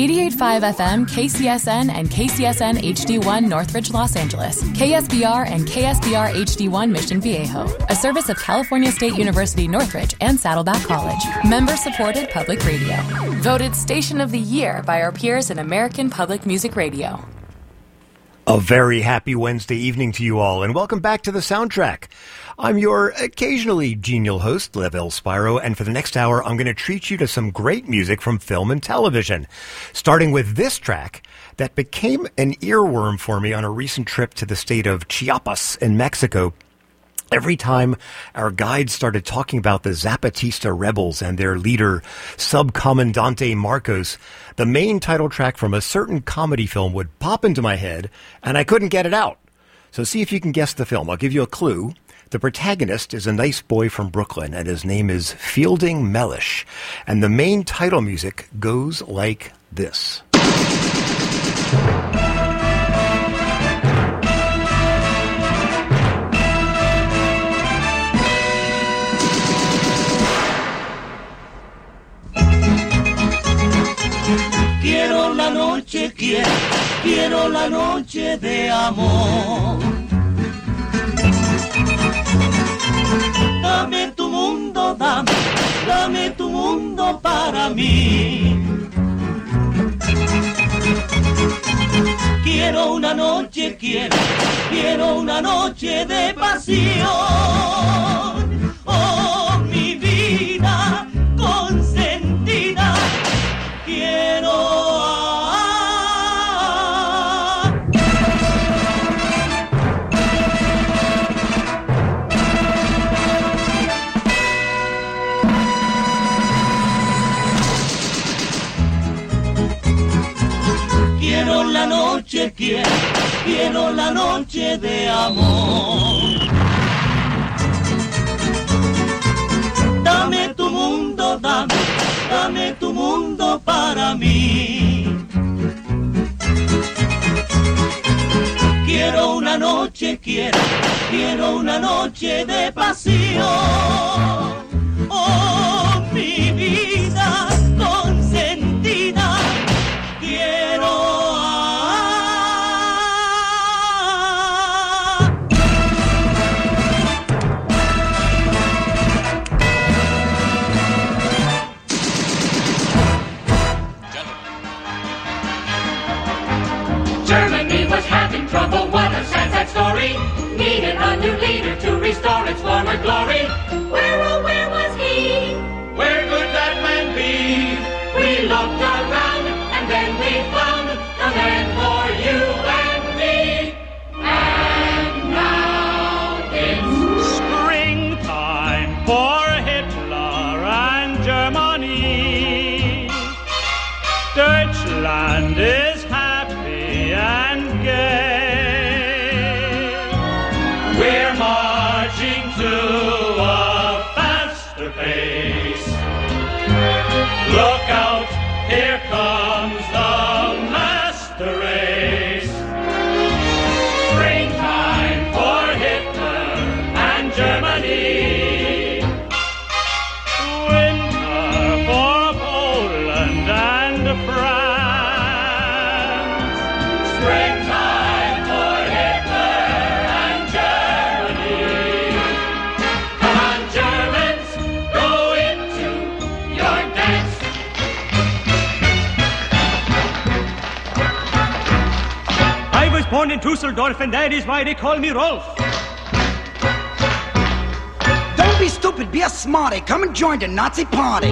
88.5 FM, KCSN, and KCSN HD1 Northridge, Los Angeles. KSBR and KSBR HD1 Mission Viejo. A service of California State University Northridge and Saddleback College. Member-supported public radio. Voted Station of the Year by our peers in American Public Music Radio. A very happy Wednesday evening to you all, and welcome back to the Soundtrack. I'm your occasionally genial host, Lev L. Spiro, and for the next hour, I'm going to treat you to some great music from film and television, starting with this track that became an earworm for me on a recent trip to the state of Chiapas in Mexico. Every time our guides started talking about the Zapatista rebels and their leader, Subcomandante Marcos, the main title track from a certain comedy film would pop into my head, and I couldn't get it out. So see if you can guess the film. I'll give you a clue. The protagonist is a nice boy from Brooklyn, and his name is Fielding Mellish. And the main title music goes like this. Quiero la noche, quiero la noche de amor. Dame tu mundo, dame tu mundo para mí. Quiero una noche, quiero una noche de pasión. Oh, mi vida consentida, quiero. Quiero la noche, quiero la noche de amor. Dame tu mundo, dame tu mundo para mí. Quiero una noche, quiero una noche de pasión. Oh, mi vida consentida, quiero. Germany was having trouble, what a sad, sad story. Needed a new leader to restore its former glory. Where, oh, where was he? Where could that man be? We looked around and then we found the man for you and me. And now it's springtime for Hitler and Germany. Deutschland is happy and gay. We're marching to a faster pace. Look out, here comes the master race. Springtime for Hitler and Germany. Winter for Poland and France. Springtime for Hitler and Germany. Come on, Germans, go into your dance. I was born in Dusseldorf, and that is why they call me Rolf. Don't be stupid, be a smarty. Come and join the Nazi party.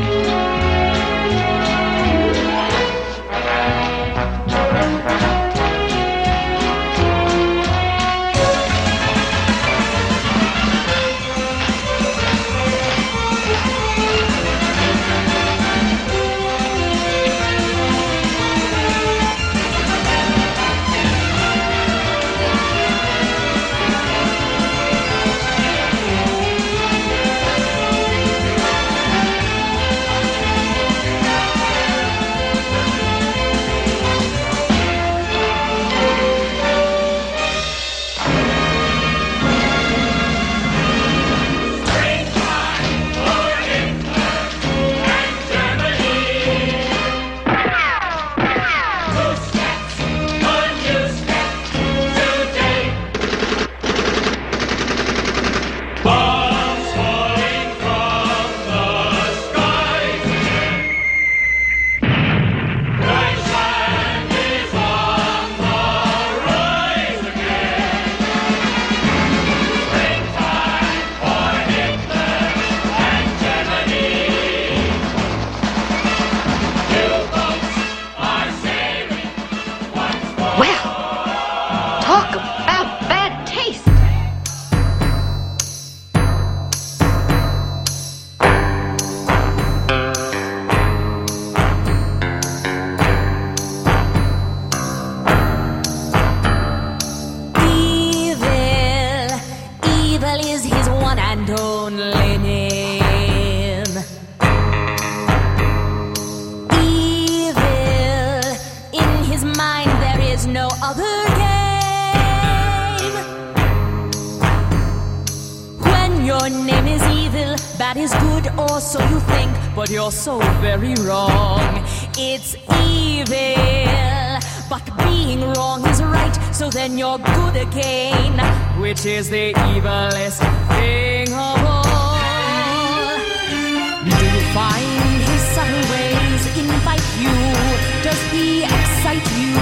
that is good, or so you think, but you're so very wrong. It's evil, but being wrong is right, so then you're good again, which is the evilest thing of all. Do you find his subtle ways invite you? Does he excite you?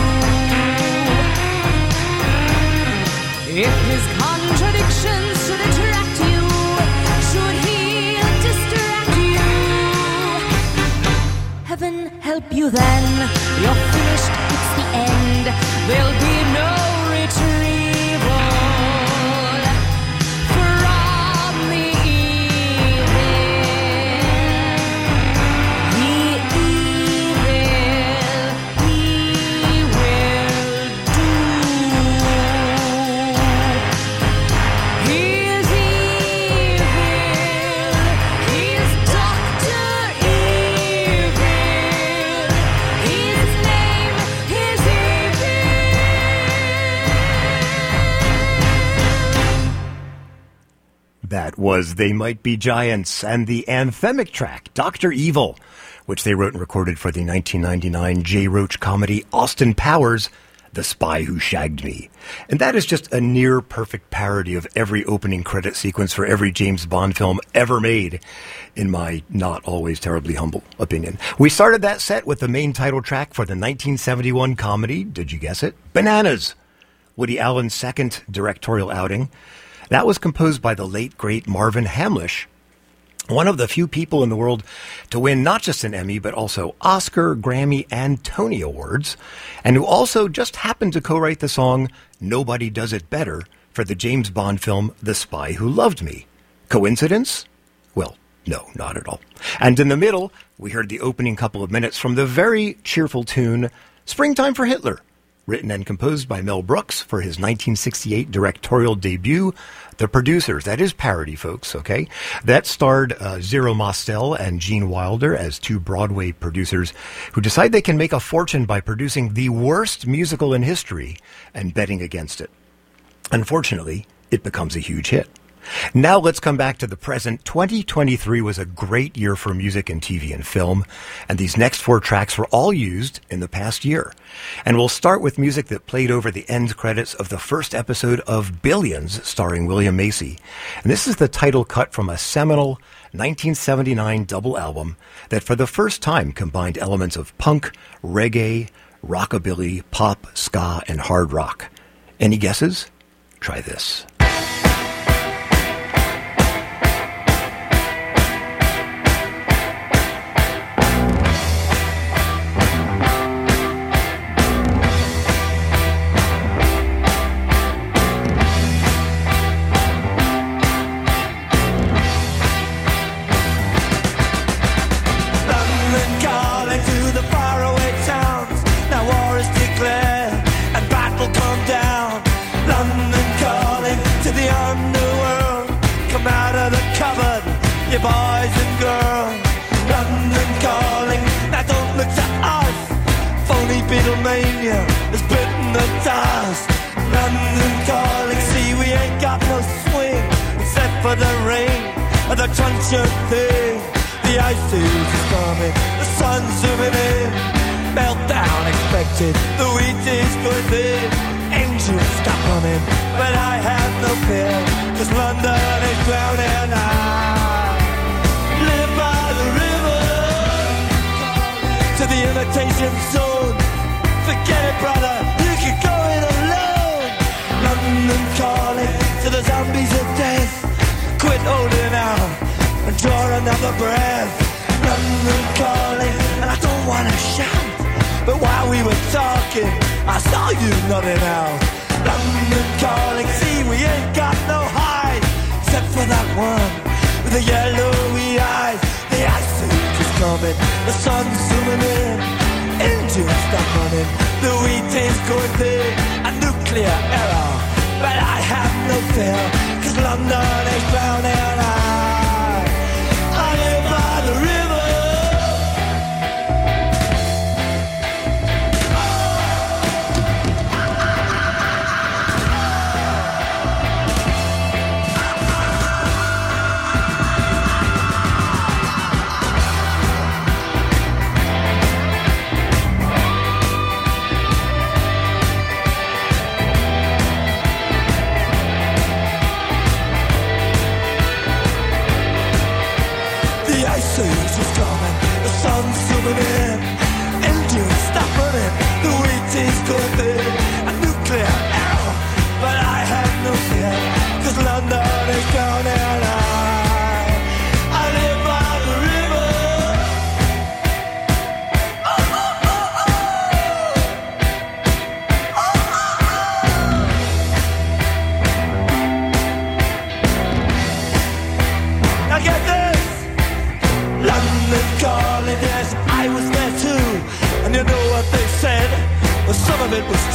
If his contradictions should attract you, should he distract you? Heaven help you then, you're finished, it's the end. There'll be no retrieval from the evil. That was They Might Be Giants and the anthemic track, Dr. Evil, which they wrote and recorded for the 1999 Jay Roach comedy Austin Powers, The Spy Who Shagged Me. And that is just a near-perfect parody of every opening credit sequence for every James Bond film ever made, in my not always terribly humble opinion. We started that set with the main title track for the 1971 comedy, did you guess it? Bananas, Woody Allen's second directorial outing. That was composed by the late, great Marvin Hamlisch, one of the few people in the world to win not just an Emmy, but also Oscar, Grammy, and Tony Awards, and who also just happened to co-write the song Nobody Does It Better for the James Bond film The Spy Who Loved Me. Coincidence? Well, no, not at all. And in the middle, we heard the opening couple of minutes from the very cheerful tune Springtime for Hitler, written and composed by Mel Brooks for his 1968 directorial debut, The Producers. That is parody, folks, okay? That starred Zero Mostel and Gene Wilder as two Broadway producers who decide they can make a fortune by producing the worst musical in history and betting against it. Unfortunately, it becomes a huge hit. Now let's come back to the present. 2023 was a great year for music and TV and film, and these next four tracks were all used in the past year. And we'll start with music that played over the end credits of the first episode of Billions, starring William Macy. And this is the title cut from a seminal 1979 double album that for the first time combined elements of punk, reggae, rockabilly, pop, ska, and hard rock. Any guesses? Try this. Boys and girls, London calling, now don't look to us. Phony Beatlemania has bitten the dust. London calling, see we ain't got no swing except for the rain and the truncheon thing. The ice age is coming, the sun's zooming in. Meltdown expected, the wheat is going thin. Engines stop running, but I have no fear, 'cause London is drowning out. To the imitation zone. Forget it, brother, you can go it alone. London calling to the zombies of death. Quit holding out and draw another breath. London calling, and I don't want to shout, but while we were talking, I saw you nodding out. London calling, see we ain't got no hide, except for that one with the yellowy eyes. The ice age is coming, the sun's zooming in, engines stop running, the wheat is going thin, a nuclear error, but I have no fear, 'cause London is drowning. I live by the river. Seas is coming, the sun's zooming in. Engines stop running, the wheat is cooking. A nuclear arrow, but I have no fear, 'cause London is drowning. I live by the river. Now get this! London calling, yes, I was there too. And you know what they said? Well, some of it was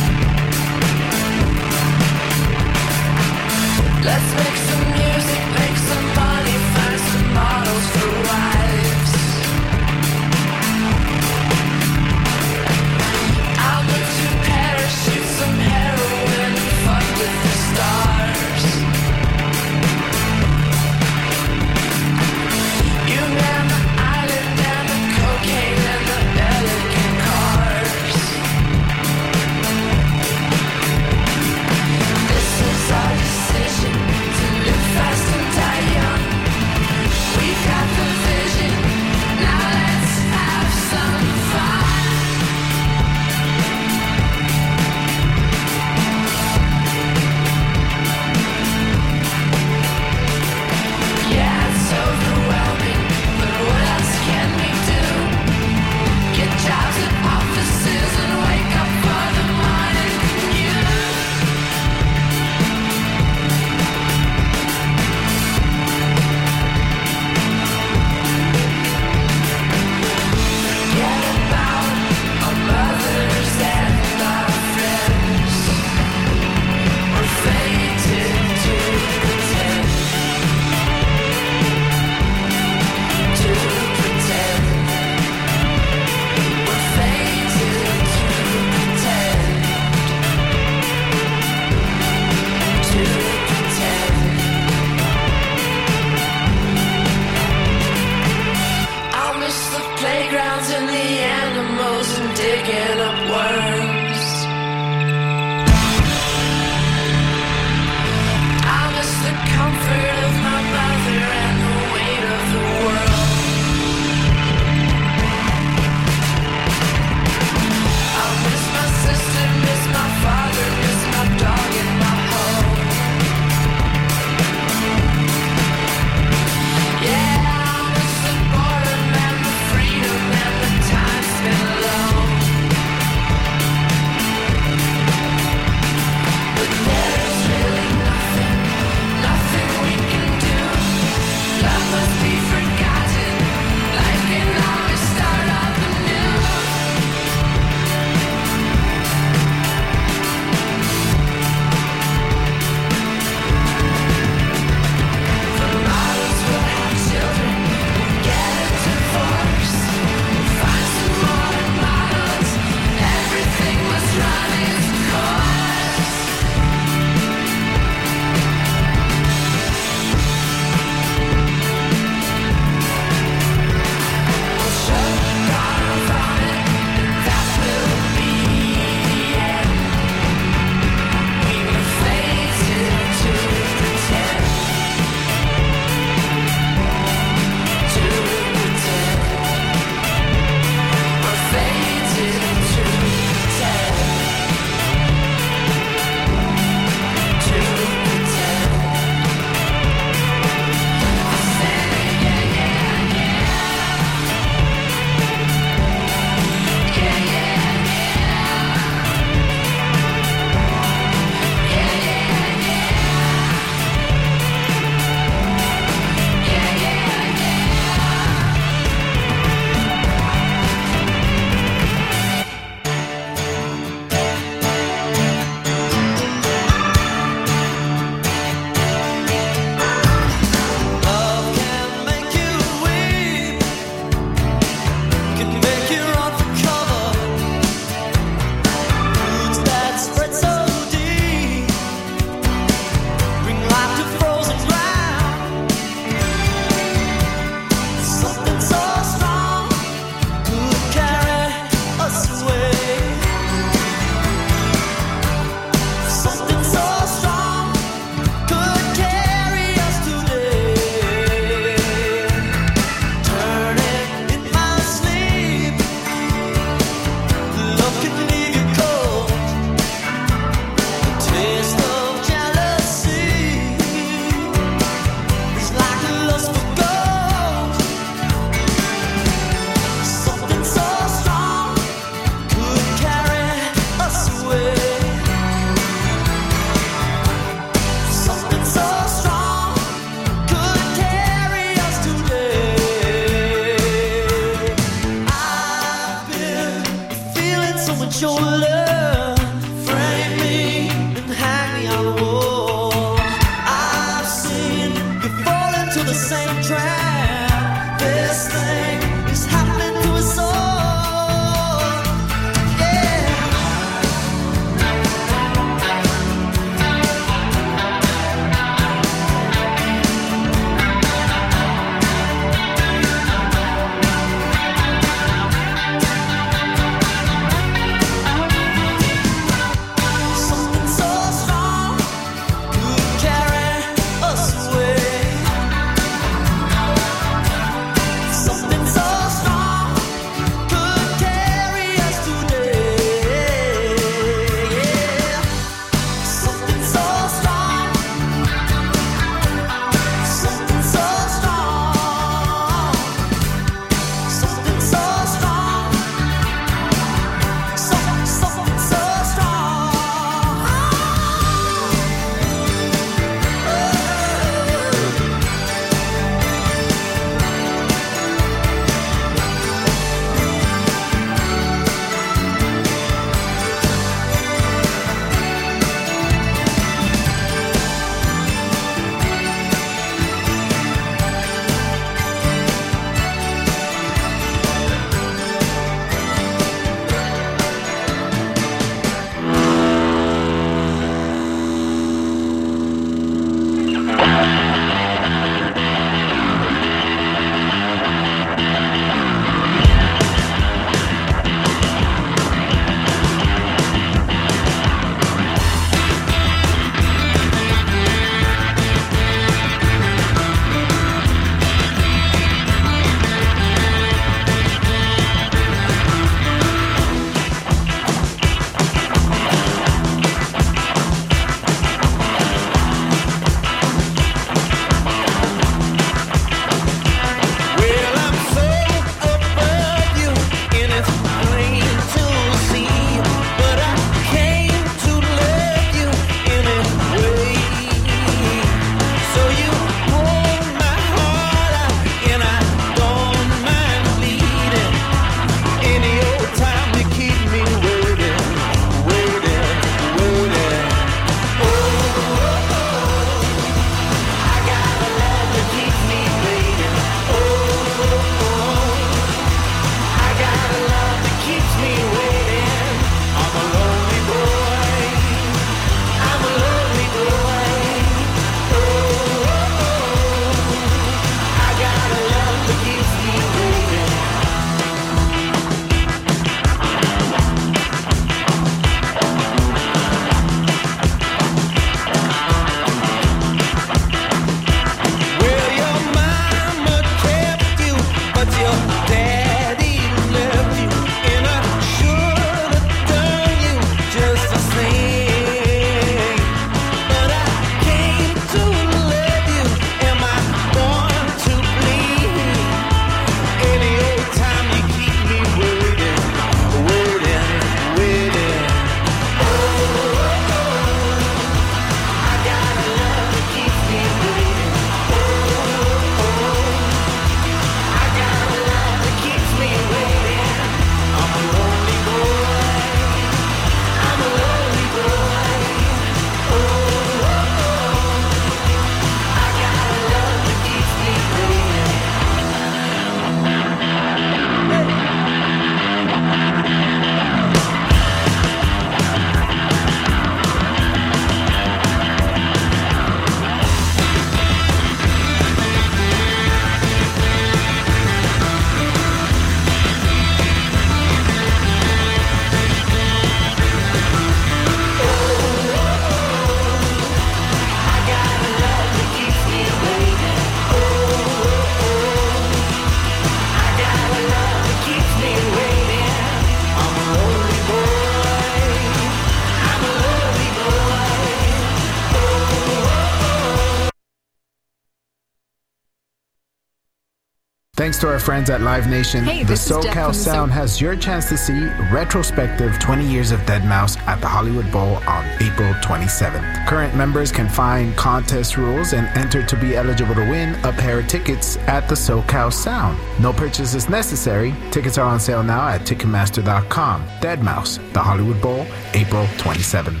Thanks to our friends at Live Nation, Hey, the this is Jeff SoCal from the Sound has your chance to see retrospective 20 Years of Deadmau5 at the Hollywood Bowl on April 27th. Current members can find contest rules and enter to be eligible to win a pair of tickets at the SoCal Sound. No purchase is necessary. Tickets are on sale now at Ticketmaster.com. Deadmau5, the Hollywood Bowl, April 27th.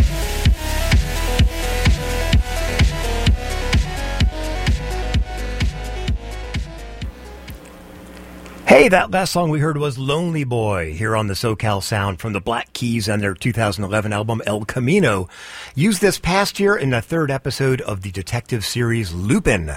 Hey, that last song we heard was Lonely Boy here on the SoCal Sound from the Black Keys and their 2011 album El Camino, used this past year in the third episode of the detective series Lupin,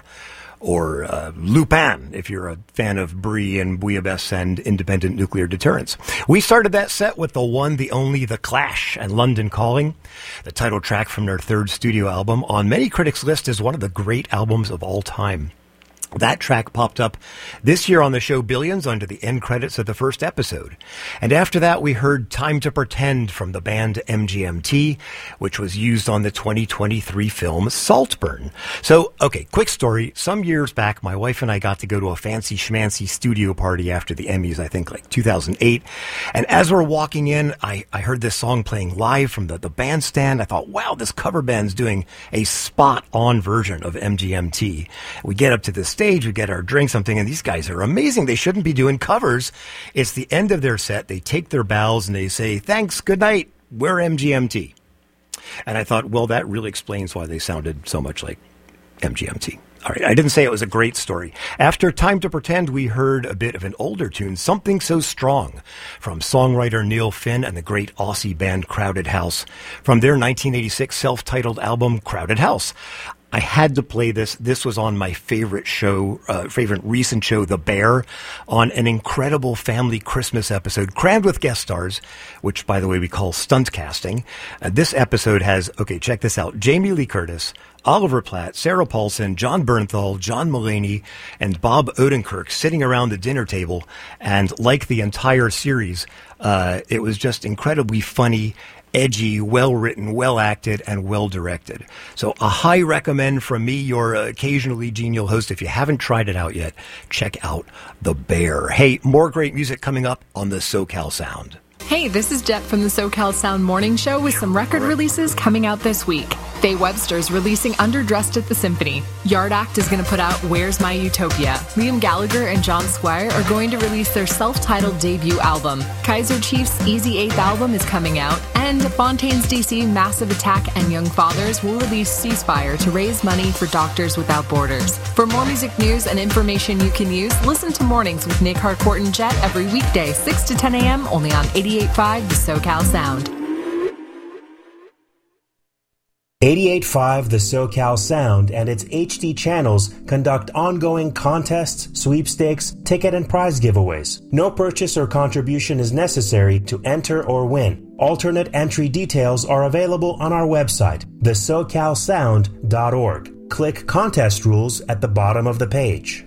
or Lupin, if you're a fan of Brie and Bouillabaisse and independent nuclear deterrence. We started that set with the one, the only, The Clash and London Calling, the title track from their third studio album, on many critics' list as one of the great albums of all time. That track popped up this year on the show Billions under the end credits of the first episode. And after that, we heard Time to Pretend from the band MGMT, which was used on the 2023 film Saltburn. So, okay, quick story. Some years back, my wife and I got to go to a fancy schmancy studio party after the Emmys, I think like 2008. And as we're walking in, I heard this song playing live from the bandstand. I thought, wow, this cover band's doing a spot-on version of MGMT. We get up to this stage, we get our drinks, something, and these guys are amazing. They shouldn't be doing covers. It's the end of their set. They take their bows and they say, thanks, good night, we're MGMT. And I thought, well, that really explains why they sounded so much like MGMT. All right, I didn't say it was a great story. After Time to Pretend, we heard a bit of an older tune, Something So Strong, from songwriter Neil Finn and the great Aussie band Crowded House, from their 1986 self-titled album, Crowded House. I had to play this. This was on my favorite show, favorite recent show, The Bear, on an incredible family Christmas episode, crammed with guest stars, which, by the way, we call stunt casting. This episode has, okay, check this out, Jamie Lee Curtis, Oliver Platt, Sarah Paulson, John Bernthal, John Mulaney, and Bob Odenkirk sitting around the dinner table. And like the entire series, it was just incredibly funny, edgy, well-written, well-acted, and well-directed. So a high recommend from me, your occasionally genial host. If you haven't tried it out yet, check out The Bear. Hey, more great music coming up on the SoCal Sound. Hey, this is Jet from the SoCal Sound Morning Show with some record releases coming out this week. Faye Webster's releasing Underdressed at the Symphony. Yard Act is going to put out Where's My Utopia. Liam Gallagher and John Squire are going to release their self-titled debut album. Kaiser Chiefs' Easy 8th album is coming out. And Fontaine's DC, Massive Attack, and Young Fathers will release Ceasefire to raise money for Doctors Without Borders. For more music news and information you can use, listen to Mornings with Nick Harcourt and Jet every weekday, 6 to 10 a.m. only on 88.5 The SoCal Sound. 88.5 The SoCal Sound and its HD channels conduct ongoing contests, sweepstakes, ticket and prize giveaways. No purchase or contribution is necessary to enter or win. Alternate entry details are available on our website, thesocalsound.org. Click Contest Rules at the bottom of the page.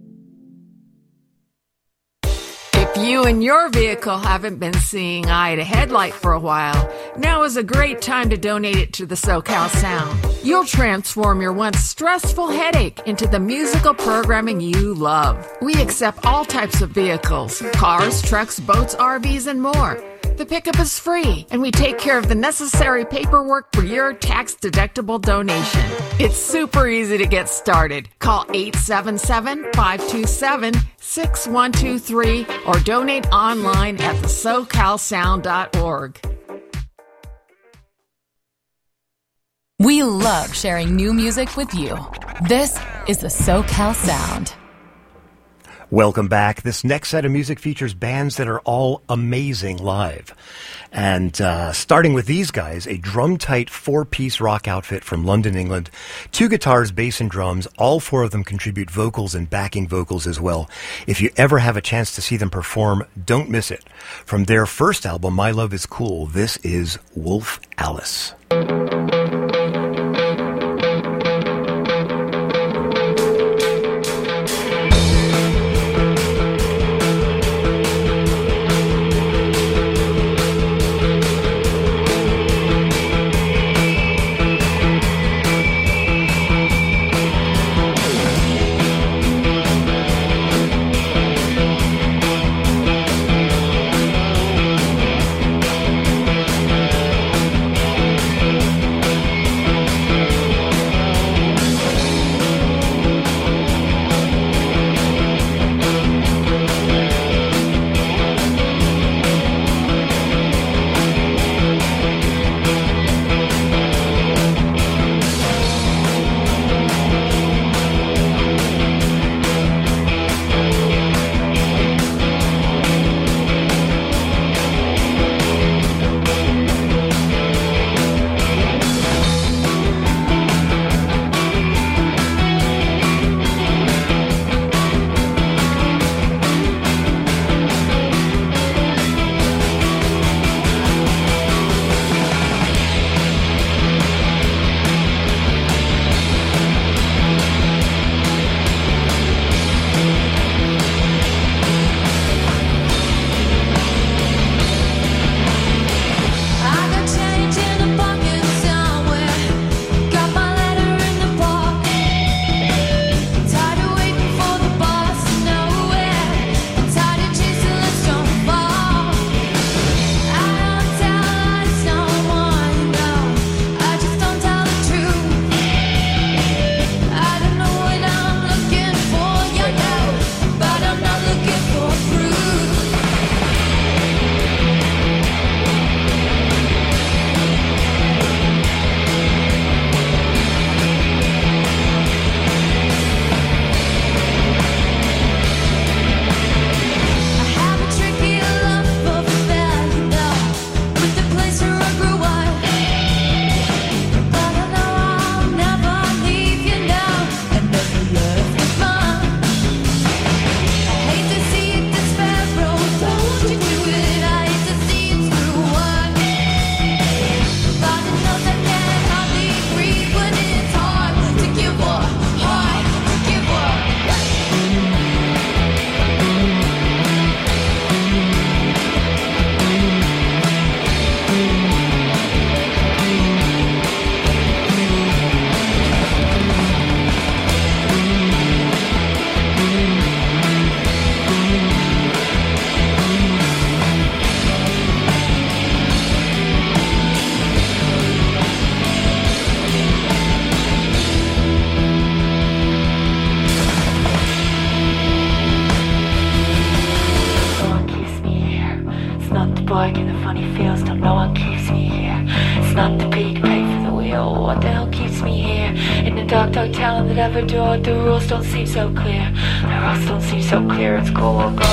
If you and your vehicle haven't been seeing eye to headlight for a while, now is a great time to donate it to the SoCal Sound. You'll transform your once stressful headache into the musical programming you love. We accept all types of vehicles, cars, trucks, boats, RVs, and more. The pickup is free, and we take care of the necessary paperwork for your tax-deductible donation. It's super easy to get started. Call 877-527-6123 or donate online at thesocalsound.org. We love sharing new music with you. This is the SoCal Sound. Welcome back. This next set of music features bands that are all amazing live. And starting with these guys, a drum-tight 4-piece rock outfit from London, England. 2 guitars, bass, and drums. All 4 of them contribute vocals and backing vocals as well. If you ever have a chance to see them perform, don't miss it. From their first album, My Love Is Cool, this is Wolf Alice. I'm the pig, pay for the wheel. What the hell keeps me here? In the dark, dark town that I've adored. The rules don't seem so clear. The rules don't seem so clear. It's cool, go.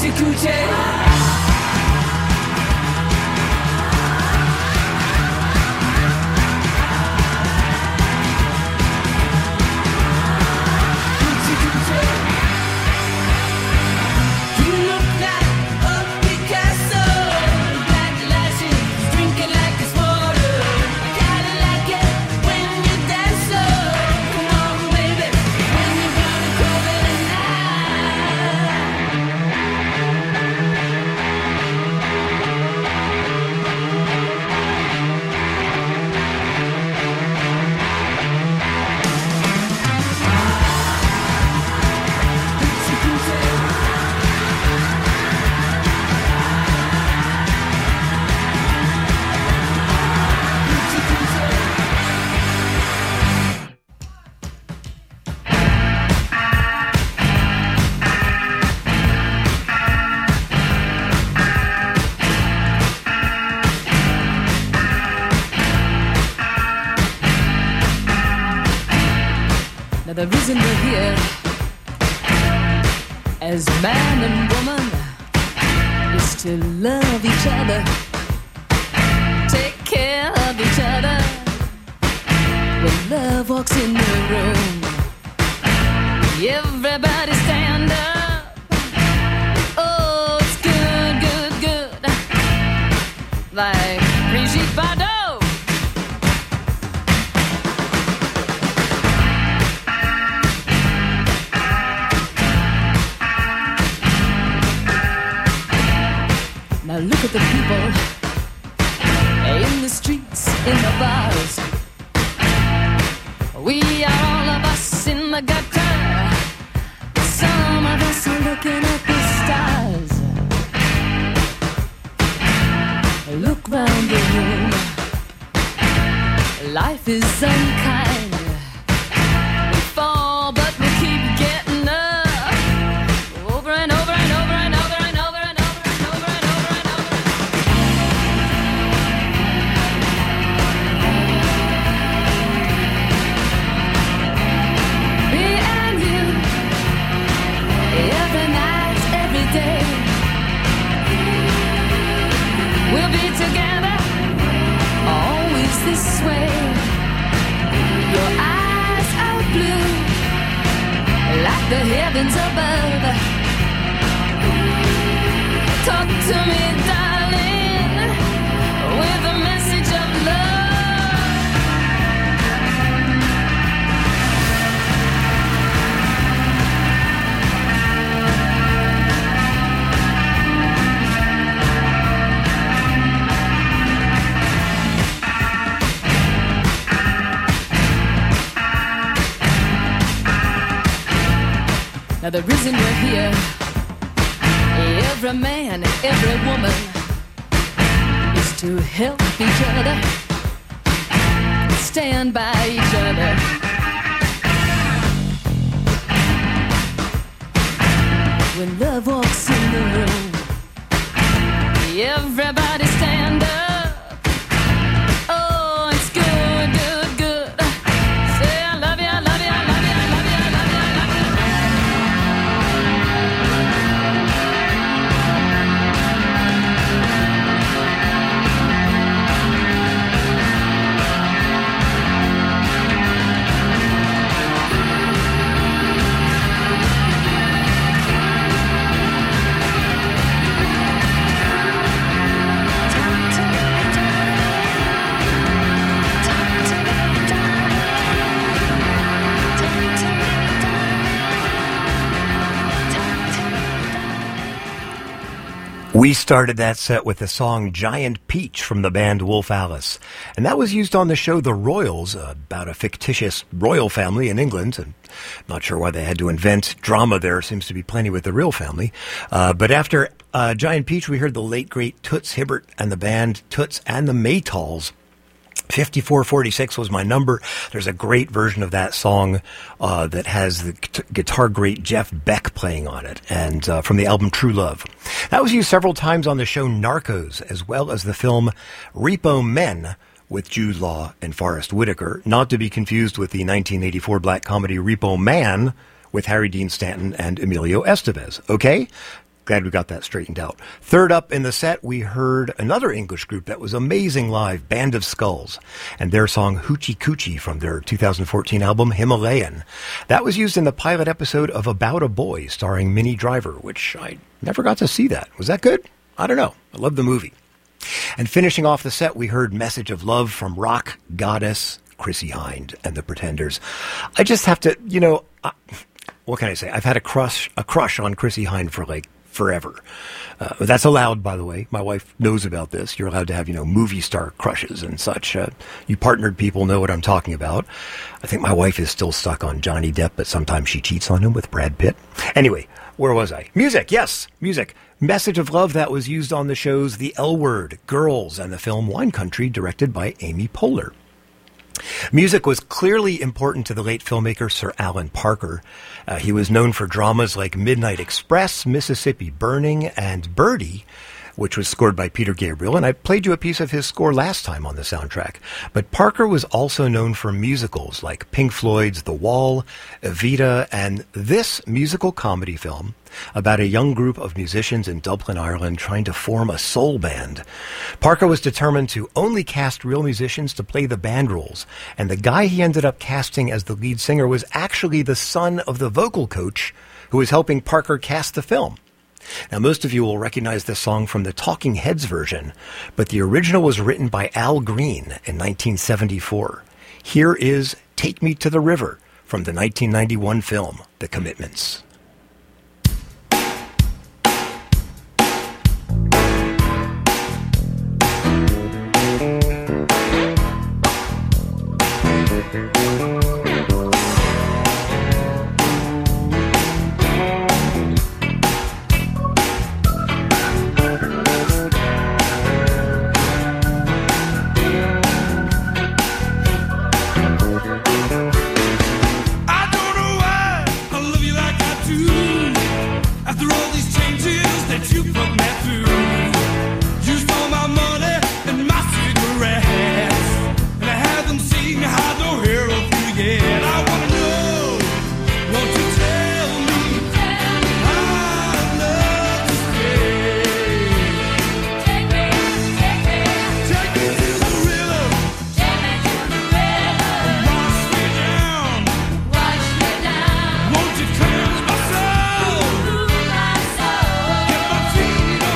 Coochie coochie. The reason we're here as man and woman is to love each other, take care of each other. When love walks in the room, everybody stand up. Oh, it's good, good, good, like Brigitte Bardot. Now look at the people in the streets, in the bars. We are all of us in the gutter. Some of us are looking at the stars. Look round the room. Life is unkind. We fall, but we keep getting up. Over and over and over and over and over and over and over and over and over. Me and you, every night, every day. We'll be together, always this way. Your eyes are blue, like the heavens above. Talk to me, darling, with a message of love. Now the reason we're here, every man, every woman, is to help each other, stand by each other. When love walks in the room, everybody stand up. Oh, it's good, good, good. Say I love you, I love you, I love you, I love you, I love you, I love you. We started that set with the song Giant Peach from the band Wolf Alice. And that was used on the show The Royals, about a fictitious royal family in England. And not sure why they had to invent drama there. Seems to be plenty with the real family. But after Giant Peach, we heard the late, great Toots Hibbert and the band Toots and the Maytals. 5446 was my number. There's a great version of that song that has the guitar great Jeff Beck playing on it, and from the album True Love. That was used several times on the show Narcos, as well as the film Repo Men with Jude Law and Forrest Whitaker, not to be confused with the 1984 black comedy Repo Man with Harry Dean Stanton and Emilio Estevez. Okay? Glad we got that straightened out. Third up in the set, we heard another English group that was amazing live, Band of Skulls, and their song Hoochie Coochie from their 2014 album Himalayan. That was used in the pilot episode of About a Boy, starring Minnie Driver, which I never got to see that. Was that good? I don't know. I love the movie. And finishing off the set, we heard Message of Love from rock goddess Chrissie Hynde and the Pretenders. I just have to, what can I say? I've had a crush on Chrissie Hynde for like forever. That's allowed, by the way. My wife knows about this. You're allowed to have, movie star crushes and such. You partnered people know what I'm talking about. I think my wife is still stuck on Johnny Depp, but sometimes she cheats on him with Brad Pitt. Anyway, where was I? Music, yes, music. Message of Love that was used on the shows The L Word, Girls, and the film Wine Country, directed by Amy Poehler. Music was clearly important to the late filmmaker Sir Alan Parker. He was known for dramas like Midnight Express, Mississippi Burning, and Birdie, which was scored by Peter Gabriel, and I played you a piece of his score last time on the soundtrack. But Parker was also known for musicals like Pink Floyd's The Wall, Evita, and this musical comedy film about a young group of musicians in Dublin, Ireland, trying to form a soul band. Parker was determined to only cast real musicians to play the band roles, and the guy he ended up casting as the lead singer was actually the son of the vocal coach who was helping Parker cast the film. Now, most of you will recognize this song from the Talking Heads version, but the original was written by Al Green in 1974. Here is Take Me to the River from the 1991 film, The Commitments. Take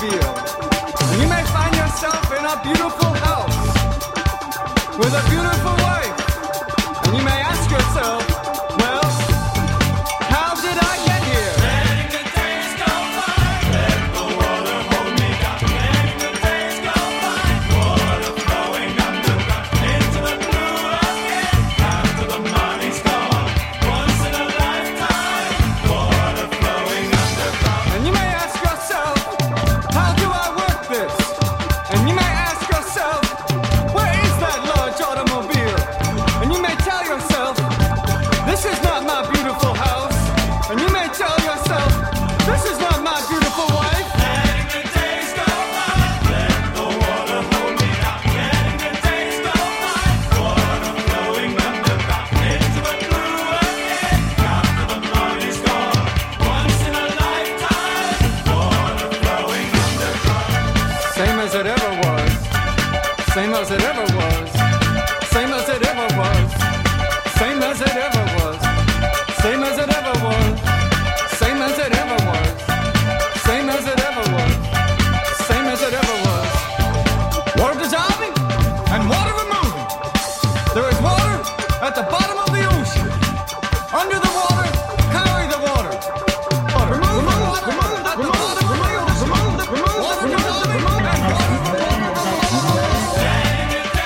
automobile. And you may find yourself in a beautiful house with a beautiful wife. And you may ask yourself, well, how did I get here? Letting the days go by, let the water hold me down. Letting the days go by, water flowing underground into the blue again. After the money's gone, once in a lifetime, water flowing underground. And you may ask yourself, how do I work this? And you may ask yourself, where is that large automobile? And you may tell yourself, this is not my beautiful house. And you may tell yourself, this is not my beautiful wife. Letting the days go by, let the water hold me down. Letting the days go by, water flowing underground into the blue again. After the money's gone, once in a lifetime, water flowing underground. Same as it ever was. Same as it ever was. Same as it ever was. Same as it ever was. Same as it ever was. Same as it ever was. Same as it ever was. Same as it ever was. Water dissolving and water removing. There is water at the bottom of the ocean. Under the water, carry the water. Remove the water. Remove at the bottom of the ocean. Remove the water dissolving and water removing.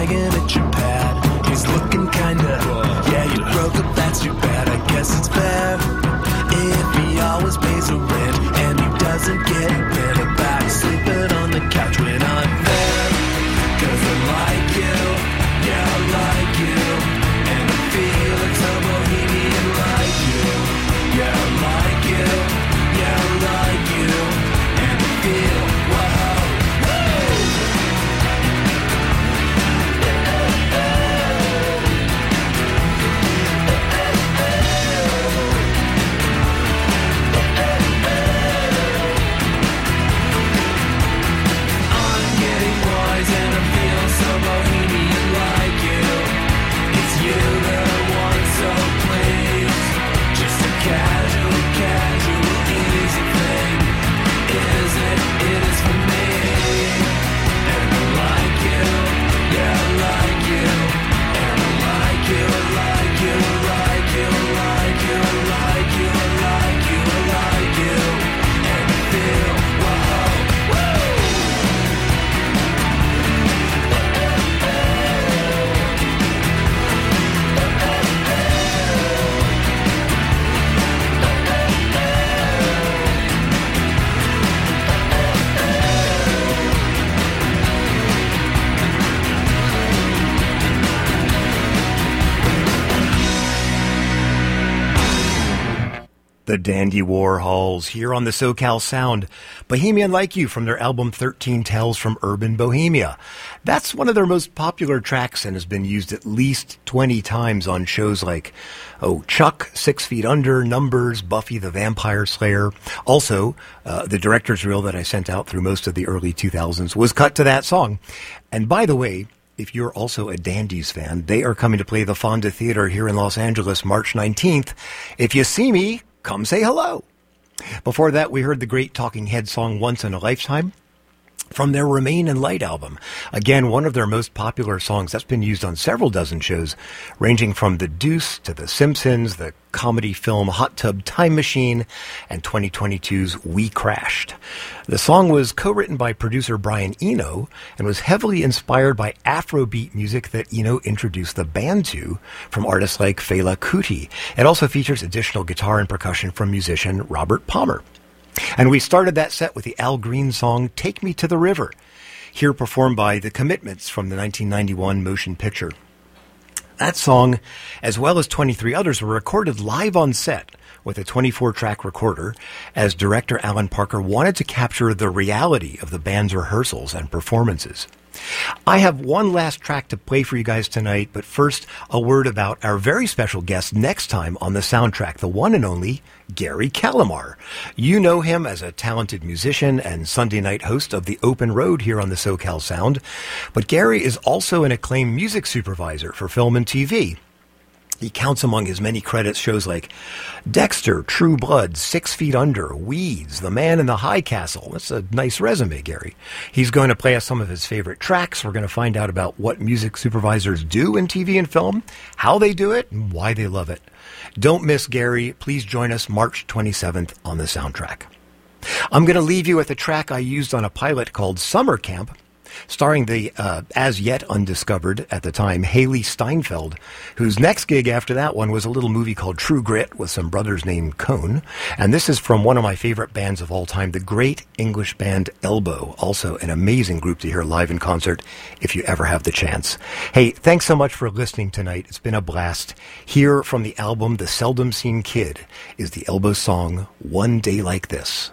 nagging at your pad. He's looking kinda, yeah, you broke up, that's too bad. I guess it's fair if he always pays the rent and he doesn't get better back sleeping on the couch when I'm there. 'Cause I like you, yeah, I like you, and I feel like some bohemian like you. Yeah, I like you, yeah, I like you, and I feel, whoa, The Dandy Warhols here on the SoCal Sound. Bohemian Like You from their album 13 Tales from Urban Bohemia. That's one of their most popular tracks and has been used at least 20 times on shows like, Chuck, 6 Feet Under, Numbers, Buffy the Vampire Slayer. Also, the director's reel that I sent out through most of the early 2000s was cut to that song. And by the way, if you're also a Dandies fan, they are coming to play the Fonda Theater here in Los Angeles March 19th. If you see me, come say hello. Before that, we heard the great Talking Heads song Once in a Lifetime from their Remain in Light album. Again, one of their most popular songs that's been used on several dozen shows, ranging from The Deuce to The Simpsons, the comedy film Hot Tub Time Machine, and 2022's We Crashed. The song was co-written by producer Brian Eno and was heavily inspired by Afrobeat music that Eno introduced the band to from artists like Fela Kuti. It also features additional guitar and percussion from musician Robert Palmer. And we started that set with the Al Green song Take Me to the River, here performed by The Commitments from the 1991 motion picture. That song, as well as 23 others, were recorded live on set with a 24-track recorder, as director Alan Parker wanted to capture the reality of the band's rehearsals and performances. I have one last track to play for you guys tonight, but first, a word about our very special guest next time on the soundtrack, the one and only Gary Calamar. You know him as a talented musician and Sunday night host of The Open Road here on the SoCal Sound, but Gary is also an acclaimed music supervisor for film and TV. He counts among his many credits shows like Dexter, True Blood, 6 Feet Under, Weeds, The Man in the High Castle. That's a nice resume, Gary. He's going to play us some of his favorite tracks. We're going to find out about what music supervisors do in TV and film, how they do it, and why they love it. Don't miss Gary. Please join us March 27th on the soundtrack. I'm going to leave you with a track I used on a pilot called Summer Camp, starring the as yet undiscovered at the time Haley Steinfeld, whose next gig after that one was a little movie called True Grit with some brothers named Cohn. And this is from one of my favorite bands of all time, the great English band Elbow, also an amazing group to hear live in concert if you ever have the chance. Hey, thanks so much for listening tonight. It's been a blast. Here from the album The Seldom Seen Kid is the Elbow song One Day Like This.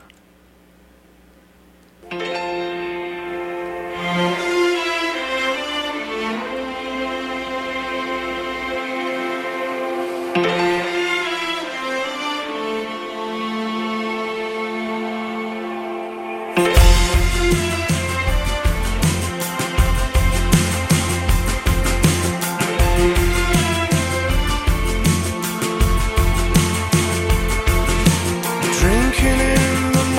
Drinking in the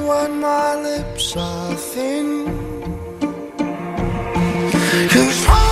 when my lips are thin. 'Cause